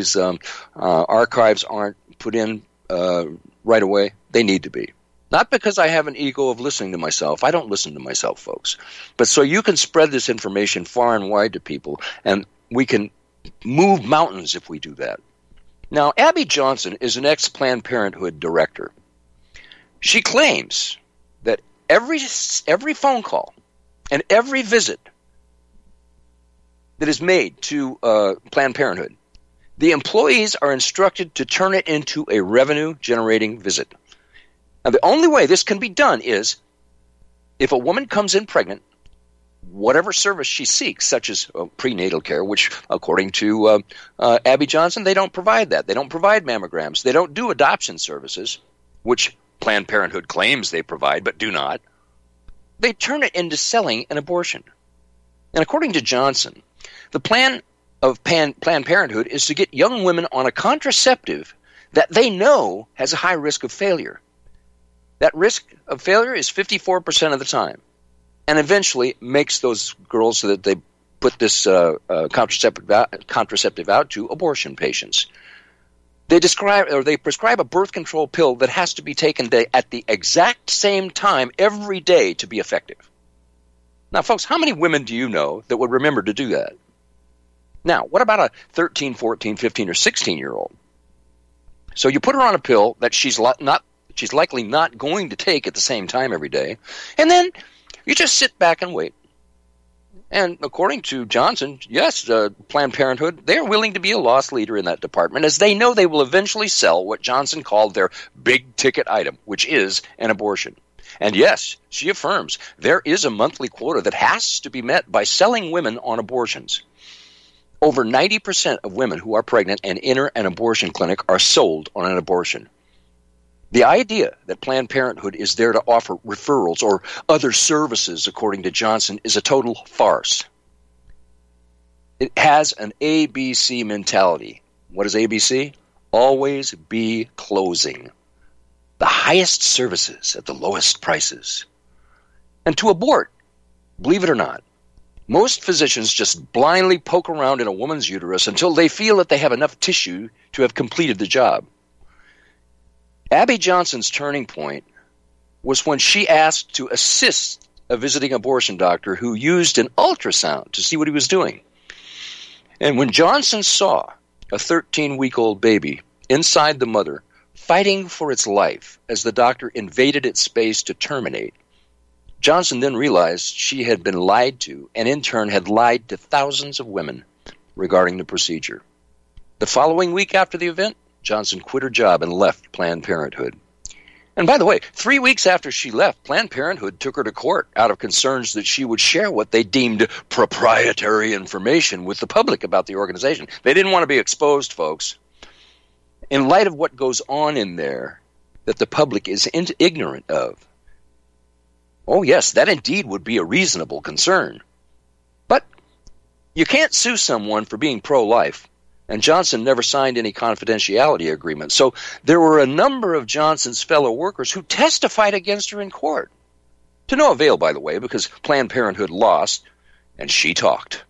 archives aren't put in right away, they need to be. Not because I have an ego of listening to myself. I don't listen to myself, folks. But so you can spread this information far and wide to people, and we can move mountains if we do that. Now, Abby Johnson is an ex-Planned Parenthood director. She claims that every phone call and every visit that is made to Planned Parenthood, the employees are instructed to turn it into a revenue-generating visit. Now, the only way this can be done is if a woman comes in pregnant, whatever service she seeks, such as prenatal care, which, according to Abby Johnson, they don't provide that. They don't provide mammograms. They don't do adoption services, which Planned Parenthood claims they provide but do not. They turn it into selling an abortion. And according to Johnson, the plan of Planned Parenthood is to get young women on a contraceptive that they know has a high risk of failure. That risk of failure is 54% of the time, and eventually makes those girls so that they put this contraceptive out to abortion patients. They prescribe a birth control pill that has to be taken at the exact same time every day to be effective. Now, folks, how many women do you know that would remember to do that? Now, what about a 13, 14, 15, or 16-year-old? So you put her on a pill that she's likely not going to take at the same time every day, and then you just sit back and wait. And according to Johnson, yes, Planned Parenthood, they're willing to be a loss leader in that department, as they know they will eventually sell what Johnson called their big-ticket item, which is an abortion. And yes, she affirms there is a monthly quota that has to be met by selling women on abortions. Over 90% of women who are pregnant and enter an abortion clinic are sold on an abortion. The idea that Planned Parenthood is there to offer referrals or other services, according to Johnson, is a total farce. It has an ABC mentality. What is ABC? Always be closing. The highest services at the lowest prices. And to abort, believe it or not, most physicians just blindly poke around in a woman's uterus until they feel that they have enough tissue to have completed the job. Abby Johnson's turning point was when she asked to assist a visiting abortion doctor who used an ultrasound to see what he was doing. And when Johnson saw a 13-week-old baby inside the mother fighting for its life as the doctor invaded its space to terminate, Johnson then realized she had been lied to and in turn had lied to thousands of women regarding the procedure. The following week after the event, Johnson quit her job and left Planned Parenthood. And by the way, 3 weeks after she left, Planned Parenthood took her to court out of concerns that she would share what they deemed proprietary information with the public about the organization. They didn't want to be exposed, folks. In light of what goes on in there that the public is ignorant of. Oh, yes, that indeed would be a reasonable concern. But you can't sue someone for being pro-life. And Johnson never signed any confidentiality agreement. So there were a number of Johnson's fellow workers who testified against her in court. To no avail, by the way, because Planned Parenthood lost, and she talked.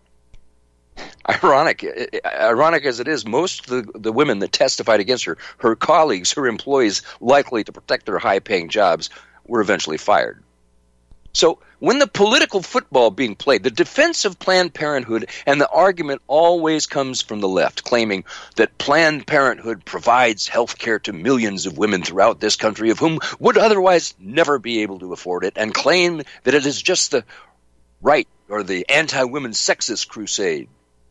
Ironic as it is, most of the women that testified against her, her colleagues, her employees likely to protect their high-paying jobs, were eventually fired. So when the political football being played, the defense of Planned Parenthood and the argument always comes from the left, claiming that Planned Parenthood provides health care to millions of women throughout this country of whom would otherwise never be able to afford it, and claim that it is just the right or the anti-women sexist crusade.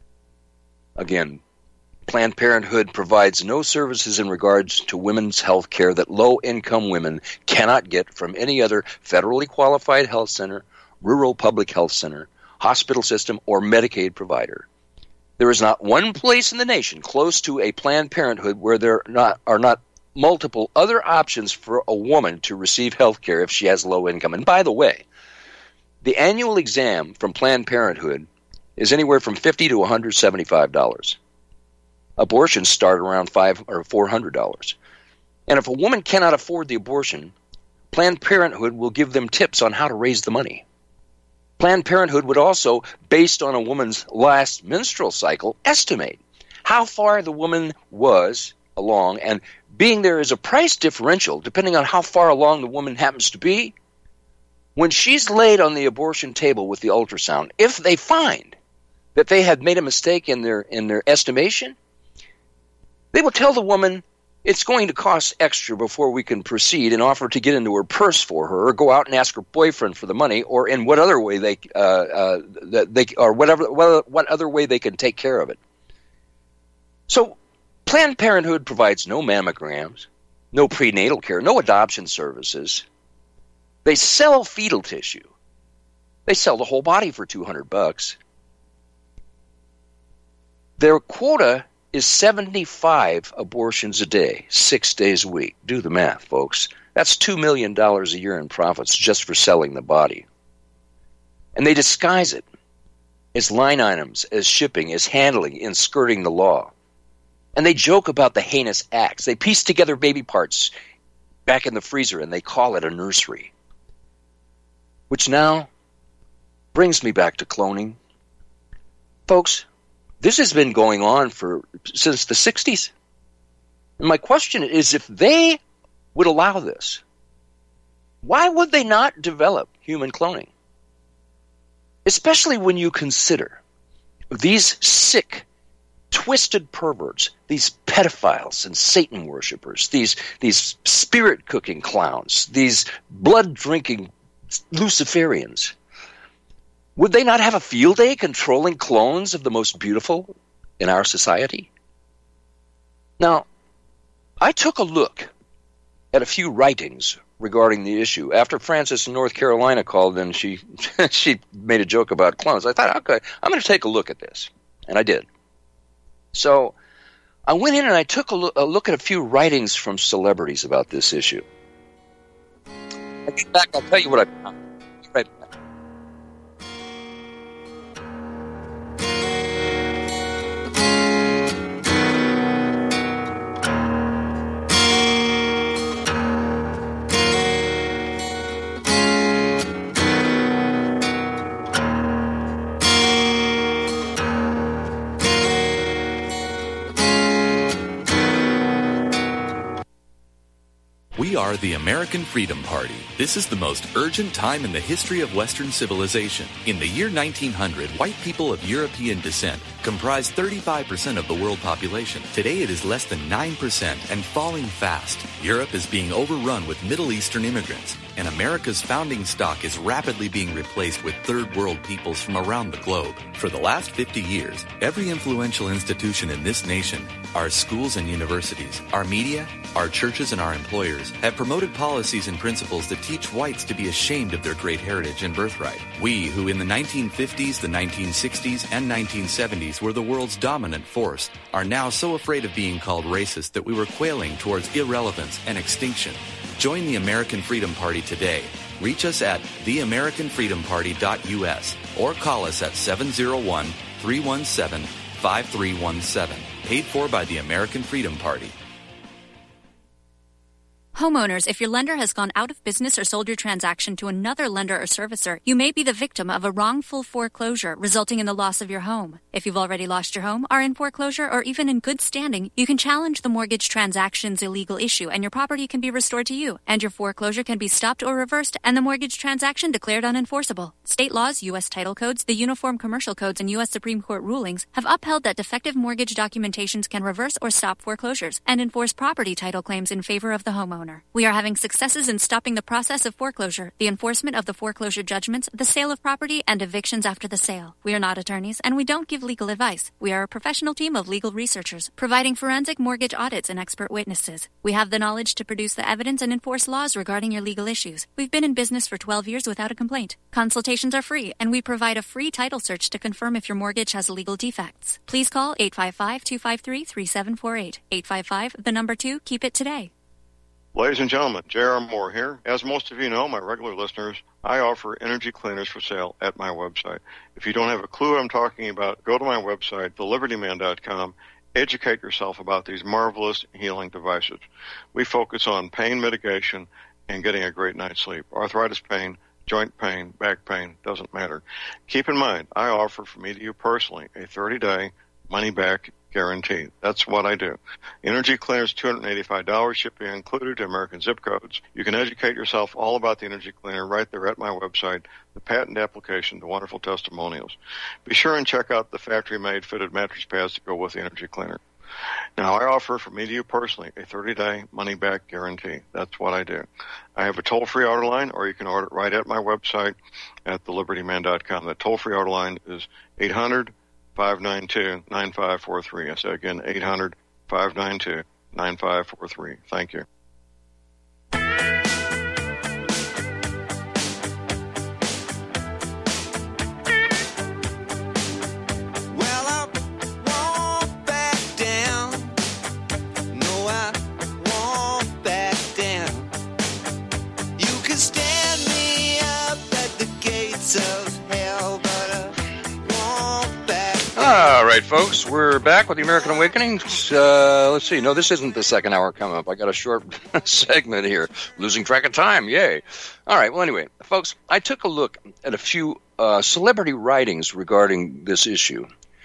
Again, Planned Parenthood provides no services in regards to women's health care that low-income women cannot get from any other federally qualified health center, rural public health center, hospital system, or Medicaid provider. There is not one place in the nation close to a Planned Parenthood where there are not multiple other options for a woman to receive health care if she has low income. And by the way, the annual exam from Planned Parenthood is anywhere from $50 to $175. Abortions start around $500 or $400. And if a woman cannot afford the abortion, Planned Parenthood will give them tips on how to raise the money. Planned Parenthood would also, based on a woman's last menstrual cycle, estimate how far the woman was along, and being there is a price differential depending on how far along the woman happens to be. When she's laid on the abortion table with the ultrasound, if they find that they had made a mistake in their estimation, they will tell the woman it's going to cost extra before we can proceed and offer to get into her purse for her, or go out and ask her boyfriend for the money, or in what other way what other way they can take care of it. So Planned Parenthood provides no mammograms, no prenatal care, no adoption services. They sell fetal tissue. They sell the whole body for $200. Their quota is 75 abortions a day, 6 days a week. Do the math, folks. That's $2 million a year in profits just for selling the body. And they disguise it as line items, as shipping, as handling, and skirting the law. And they joke about the heinous acts. They piece together baby parts back in the freezer and they call it a nursery. Which now brings me back to cloning. Folks, this has been going on since the 60s. And my question is, if they would allow this, why would they not develop human cloning? Especially when you consider these sick, twisted perverts, these pedophiles and Satan worshipers, these spirit-cooking clowns, these blood-drinking Luciferians. Would they not have a field day controlling clones of the most beautiful in our society? Now, I took a look at a few writings regarding the issue. After Frances in North Carolina called and she made a joke about clones, I thought, okay, I'm going to take a look at this. And I did. So I went in and I took a look at a few writings from celebrities about this issue. I'll get back, I'll tell you what I found. Right back. are the American Freedom Party. This is the most urgent time in the history of Western civilization. In the year 1900, white people of European descent comprised 35% of the world population. Today it is less than 9% and falling fast. Europe is being overrun with Middle Eastern immigrants, and America's founding stock is rapidly being replaced with third world peoples from around the globe. For the last 50 years, every influential institution in this nation, our schools and universities, our media, our churches and our employers have promoted policies and principles that teach whites to be ashamed of their great heritage and birthright. We, who in the 1950s, the 1960s, and 1970s were the world's dominant force, are now so afraid of being called racist that we were quailing towards irrelevance and extinction. Join the American Freedom Party today. Reach us at theamericanfreedomparty.us or call us at 701-317-5317. Paid for by the American Freedom Party. Homeowners, if your lender has gone out of business or sold your transaction to another lender or servicer, you may be the victim of a wrongful foreclosure resulting in the loss of your home. If you've already lost your home, are in foreclosure, or even in good standing, you can challenge the mortgage transaction's illegal issue and your property can be restored to you, and your foreclosure can be stopped or reversed and the mortgage transaction declared unenforceable. State laws, U.S. title codes, the Uniform Commercial Codes, and U.S. Supreme Court rulings have upheld that defective mortgage documentations can reverse or stop foreclosures and enforce property title claims in favor of the homeowner. We are having successes in stopping the process of foreclosure, the enforcement of the foreclosure judgments, the sale of property, and evictions after the sale. We are not attorneys, and we don't give legal advice. We are a professional team of legal researchers, providing forensic mortgage audits and expert witnesses. We have the knowledge to produce the evidence and enforce laws regarding your legal issues. We've been in business for 12 years without a complaint. Consultations are free, and we provide a free title search to confirm if your mortgage has legal defects. Please call 855-253-3748. 855, the number 2, keep it today. Ladies and gentlemen, J.R. Moore here. As most of you know, my regular listeners, I offer energy cleaners for sale at my website. If you don't have a clue what I'm talking about, go to my website, thelibertyman.com, educate yourself about these marvelous healing devices. We focus on pain mitigation and getting a great night's sleep. Arthritis pain, joint pain, back pain, doesn't matter. Keep in mind, I offer from me to you personally a 30-day money-back guarantee. That's what I do. Energy cleaners, $285, shipping included to American zip codes. You can educate yourself all about the energy cleaner right there at my website, the patent application, the wonderful testimonials. Be sure and check out the factory-made fitted mattress pads to go with the energy cleaner. Now, I offer from me to you personally a 30-day money-back guarantee. That's what I do. I have a toll-free order line, or you can order it right at my website at thelibertyman.com. The toll-free order line is 800-592-9543. I say again, 800-592-9543. Thank you. All right, folks, we're back with the American Awakening. Let's see. No, this isn't the second hour coming up. I got a short segment here. Losing track of time. Yay. All right. Well, anyway, folks, I took a look at a few celebrity writings regarding this issue.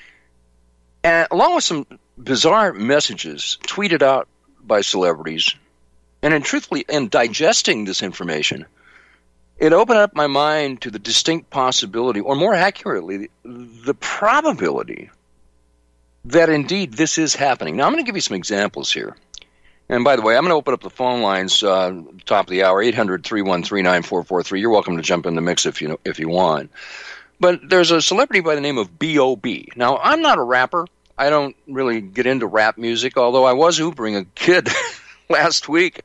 And along with some bizarre messages tweeted out by celebrities, and in digesting this information, it opened up my mind to the distinct possibility, or more accurately, the probability that indeed this is happening. Now, I'm going to give you some examples here. And by the way, I'm going to open up the phone lines top of the hour, 800-313-9443. You're welcome to jump in the mix if you want. But there's a celebrity by the name of B.O.B. Now, I'm not a rapper. I don't really get into rap music, although I was Ubering a kid last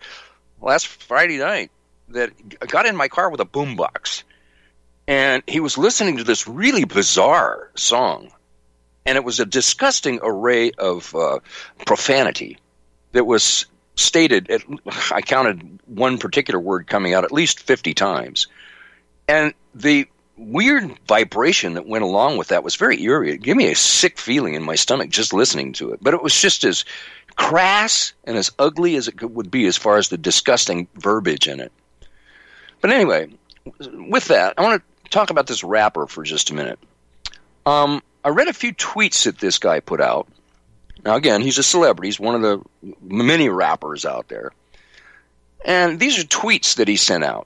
Friday night, that got in my car with a boombox, and he was listening to this really bizarre song, and it was a disgusting array of profanity that was stated. I counted one particular word coming out at least 50 times, and the weird vibration that went along with that was very eerie. It gave me a sick feeling in my stomach just listening to it, but it was just as crass and as ugly as it would be as far as the disgusting verbiage in it. But anyway, with that, I want to talk about this rapper for just a minute. I read a few tweets that this guy put out. Now, again, he's a celebrity. He's one of the many rappers out there. And these are tweets that he sent out.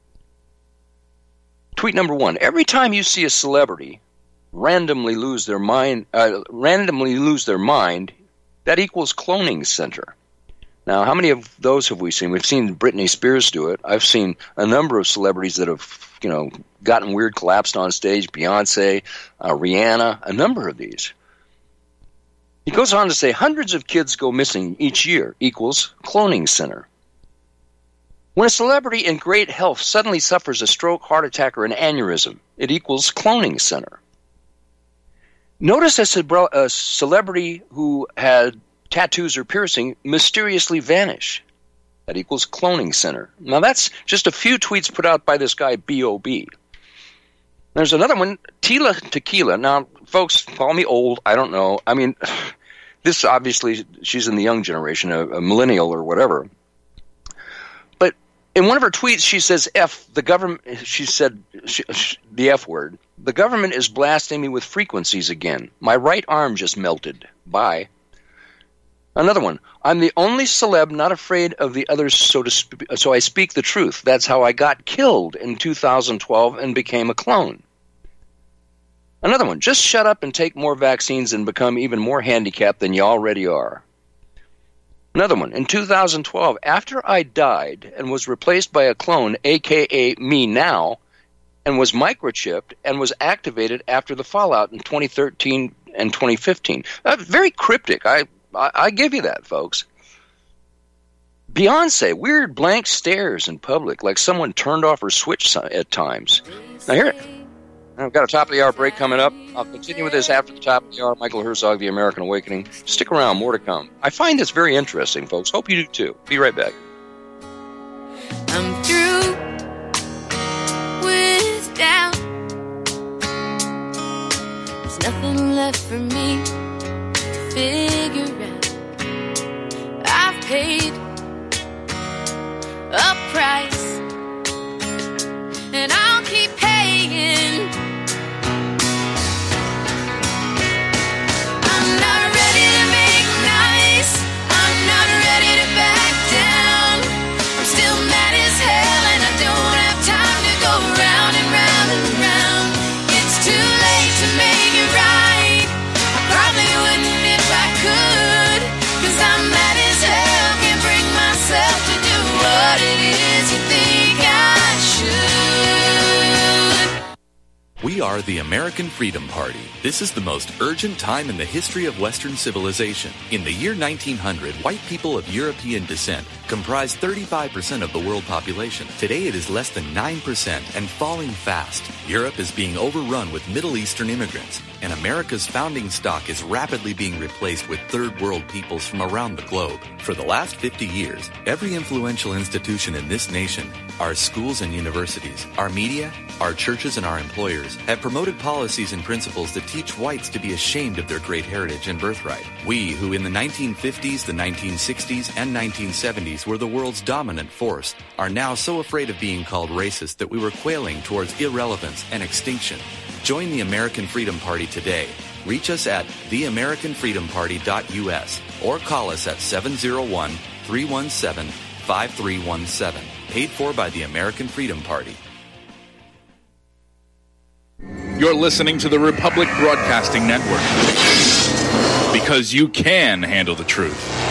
Tweet number 1. Every time you see a celebrity randomly lose their mind, that equals cloning center. Now, how many of those have we seen? We've seen Britney Spears do it. I've seen a number of celebrities that have, gotten weird, collapsed on stage. Beyonce, Rihanna, a number of these. He goes on to say, hundreds of kids go missing each year equals cloning center. When a celebrity in great health suddenly suffers a stroke, heart attack, or an aneurysm, it equals cloning center. Notice a celebrity who had tattoos or piercing mysteriously vanish. That equals cloning center. Now that's just a few tweets put out by this guy B.O.B. There's another one, Tila Tequila. Now, folks, call me old. I don't know. I mean, this obviously, she's in the young generation, a millennial or whatever. But in one of her tweets, she says, the government, she said the F word. The government is blasting me with frequencies again. My right arm just melted. Bye. Another one. I'm the only celeb not afraid of the others, so I speak the truth. That's how I got killed in 2012 and became a clone. Another one. Just shut up and take more vaccines and become even more handicapped than you already are. Another one. In 2012, after I died and was replaced by a clone, a.k.a. me now, and was microchipped and was activated after the fallout in 2013 and 2015. Very cryptic. I give you that, folks. Beyonce, weird blank stares in public, like someone turned off her switch at times. Now here, I've got a top of the hour break coming up. I'll continue with this after the top of the hour. Michael Herzog, The American Awakening. Stick around, more to come. I find this very interesting, folks. Hope you do too. Be right back. I'm through with doubt. There's nothing left for me to figure out. I've paid a price, and I'll keep paying. I'm not ready to make nice. I'm not ready to back down. I'm still mad as hell, and I don't have time to go round and round and round. It's too late to make it right. I probably wouldn't if I could, 'cause I'm mad as hell, can't bring myself to do what it is you think I should. We are the American Freedom Party. This is the most urgent time in the history of Western civilization. In the year 1900, white people of European descent comprised 35% of the world population. Today it is less than 9% and falling fast. Europe is being overrun with Middle Eastern immigrants, and America's founding stock is rapidly being replaced with third world peoples from around the globe. For the last 50 years, every influential institution in this nation, our schools and universities, our media, our churches and our employers, have promoted policies and principles that teach whites to be ashamed of their great heritage and birthright. We, who in the 1950s, the 1960s, and 1970s were the world's dominant force, are now so afraid of being called racist that we were quailing towards irrelevance and extinction. Join the American Freedom Party today. Reach us at theamericanfreedomparty.us or call us at 701-317-5317. Paid for by the American Freedom Party. You're listening to the Republic Broadcasting Network, because you can handle the truth.